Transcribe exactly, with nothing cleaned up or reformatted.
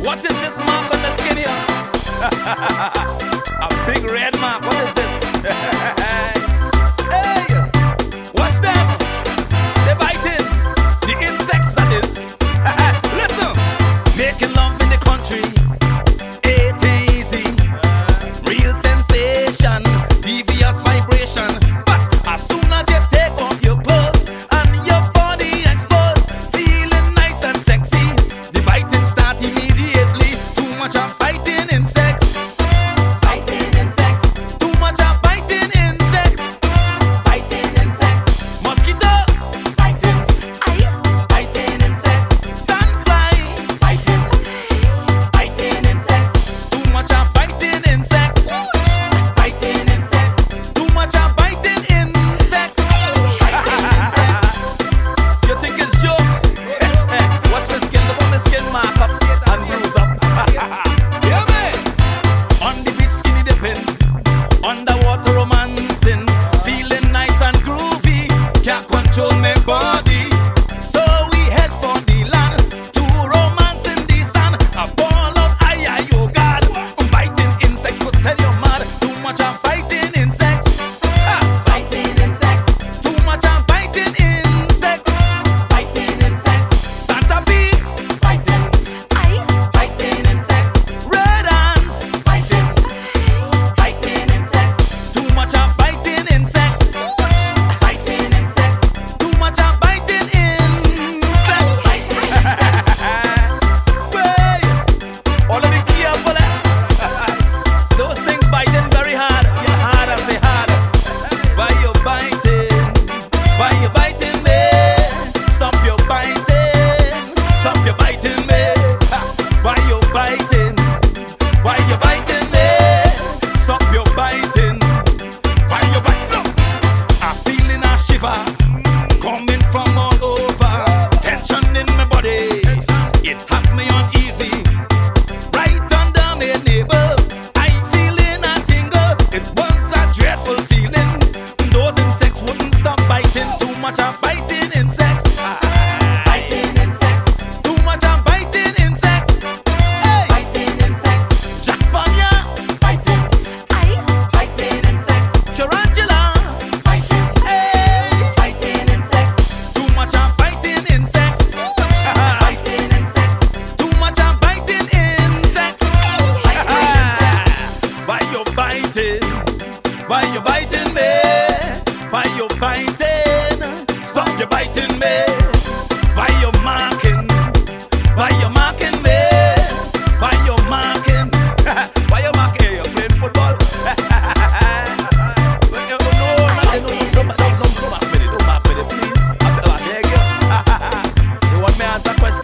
What is this mark on the skin here? A big red mark. What is this? Hey, what's that? They biting. The insects, that is. Listen, making love in the country ain't easy. Real sensation, devious vibration. But as soon as you take off your clothes and your body exposed, feeling nice and sexy, the biting start immediately. Too much of biting insects. Biting insects. Too much of biting insects. Biting insects. Mosquito, Biting. Aye. Biting insects. sandfly. Biting. Biting insects. Too much of biting insects. Biting insects. Too much of biting insects. Biting insects. You think it's joke? Watch my skin, look at my skin mark up and bruise up. Yeah, man. On the beach, skinny dipping, underwater romancing, feeling nice and groovy. Can't control my body, so we head for the land to romance in the sun. A ball of aye aye, oh God, biting insects would tell you mad. Too much of biting insects. Ha! Biting insects. Too much of biting insects. Biting insects. Santa bee, Biting. Aye. Biting insects. red ants. Biting. Biting insects. Too much of biting insects. Biting insects. Too much of biting insects. Biting insects. Way, all of you careful, eh? Those things biting very hard. Yeah, hard, I say hard. Why you biting? Why you biting me? Stop your biting. Stop your biting me. Ha. Why you biting? Why you biting me? Stop your biting. Why you biting? I'm feeling a shiver coming from all over. Tension in my body, it had me uneasy. Right under my navel, I feeling a tingle. It was a dreadful feeling. Those insects wouldn't stop biting. Too much of biting insects. Biting insects. Too much of biting insects. Hey, Biting insects. Jack Spanier, Biting. Aye. Biting insects. tarantula. Biting. Hey, Biting insects. too much of biting insects. Biting insects. Too much of biting insects. Biting insects. Why you biting? Why you biting me? Why you biting? Stop your biting me. Why you marking? Why you marking me? Why you marking? Why you marking? Hey, you playing football? Well, you- no, no, no, no, no, don't, don't, don't, don't back with it, don't back with it, please. I beg I beg you. You want me to answer question?